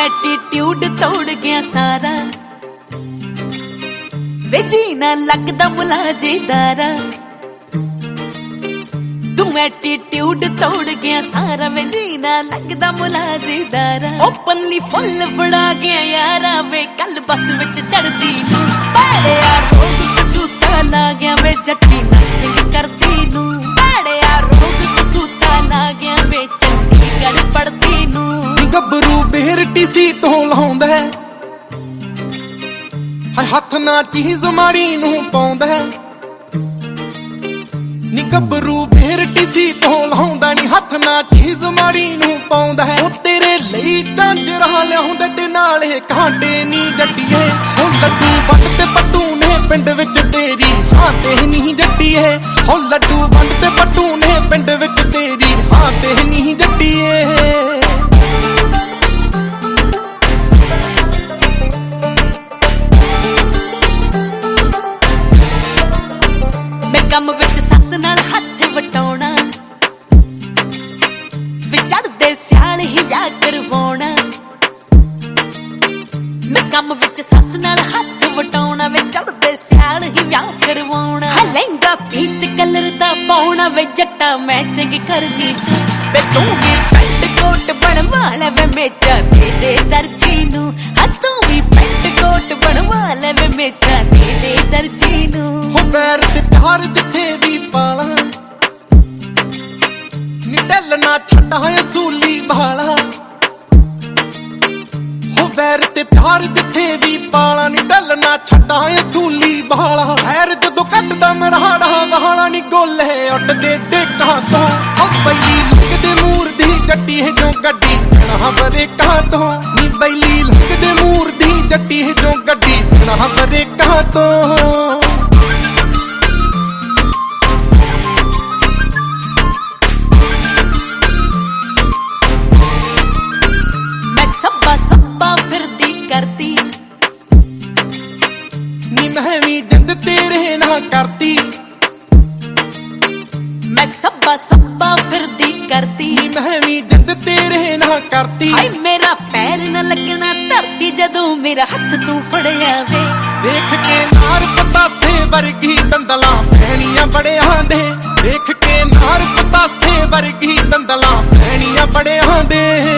attitude तोड़ गया सारा वे जीना लगदा मुलाजेदारा तू एटीट्यूड तोड़ गया सारा वे जीना लगदा मुलाजेदारा ओपनली फुल फड़ा गया यारा वे कल बस विच चढ़दी नू बड़े यार रोग कसूता ला गया वे जट्टी नथिंग करदी नू बड़े यार रोग कसूता ला गया वे चंडीगढ़ पढ़दी नू गबरू बेर टीसी तो लाउंदा हाय हथ ना चीज माड़ी नू पाउंदा नी गबरू बेर टीसी तो लाउंदा नी हथ ना चीज माड़ी नू पाउंदा ओ तेरे ਲਈ ਝਾਂਜਰਾਂ ਲਿਆਉਂਦੇ ਤੇ ਨਾਲੇ ਕਾਂਡੇ ਨੀ ਜੱਟੀਏ ਹੋ ਲੱਡੂ ਵੰਡ ਤੇ ਪੱਟੂ ਨੇ ਪਿੰਡ ਵਿੱਚ ਤੇਰੀ ਹਾਂ ਤੇ ਨਹੀਂ ਜੱਟੀਏ ਹੋ ਲੱਡੂ ਵੰਡ ਤੇ ਪੱਟੂ ਨੇ ਪਿੰਡ ਵਿੱਚ ਤੇਰੀ ਹਾਂ ਤੇ ਨਹੀਂ ਜੱਟੀਏ ਕੰਮ ਵਿੱਚ ਸੱਸ ਨਾਲ ਹੱਥ ਵਟਾਉਣਾ ਵੇ ਚੜਦੇ ਸਿਆਲ ਹੀ ਵਿਆਹ ਕਰਵਾਉਣਾ ਮੈਂ ਕੰਮ ਵਿੱਚ ਸੱਸ ਨਾਲ ਹੱਥ ਵਟਾਉਣਾ ਵੇ ਚੜਦੇ ਸਿਆਲ ਹੀ ਵਿਆਹ ਕਰਵਾਉਣਾ ਲਹਿੰਗਾ ਪੀਚ ਕਲਰ ਦਾ ਪਾਉਣਾ ਵੇ ਜੱਟਾ ਮੈਚਿੰਗ ਕਰਨੀ ਤੂੰ ਵੇ ਤੂੰ ਵੀ ਪੈਂਟ ਕੋਟ ਬਣਵਾ ਲੈ ਵੇ ਮੇਚਾ ਦੇ ਦਰਜੀ ਨੂੰ ਤੂੰ ਵੀ ਪੈਂਟ ਕੋਟ ਬਣਵਾ ਲੈ ਵੇ ਮੇਚਾ ਦੇ ਦਰਜੀ ਨੂੰ ਹੋ ਪੈਰ ਤੇ ਪਿਆਰ ਜਿੱਥੇ ਵੀ ਪਾਲਾ ਨੀ ਢੱਲ ਨਾ ਛੱਡਾਂ ਅਸੂਲੀ ਵਾਲਾ ਹੋ ਪੈਰ ਤੇ ਪਿਆਰ ਜਿੱਥੇ ਵੀ ਪਾਲਾ ਨੀ ਢੱਲ ਨਾ ਛੱਡਾਂ ਅਸੂਲੀ ਵਾਲਾ ਹੈਰ ਜਦੋਂ ਕੱਟਦਾ ਮਰਾੜਾ ਵਾਲਾ ਨੀ ਗੋਲੇ ਉੱਡਦੇ ਡੇਕਾਂ ਤੋਂ ਹੋ ਬੈਲੀ ਲੰਘਦੇ ਮੂਰ ਦੀ ਜੱਟੀ ਹੈ ਜੋ ਗੱਡੀ ਨਾ ਬਰੇਕਾਂ ਤੋਂ ਨੀ ਬੈਲੀ ਲੰਘਦੇ ਮੂਰ ਦੀ ਜੱਟੀ ਹੈ ਜੋ ਗੱਡੀ ਨਾ ਬਰੇਕਾਂ ਤੋਂ करती नी मैं भी जिंद तेरे ना करती मैं सब्बा सब्बा फिरदी करती नी मैं भी जिंद तेरे ना करती हाय मेरा पैर न लगना धरती जदों मेरा हथ तू फड़िया वे देख के नार पतासे वर्गी दंदला भैणियां बड़ियां दे देख के नार पतासे वर्गी दंदला भैणियां बड़ियां दे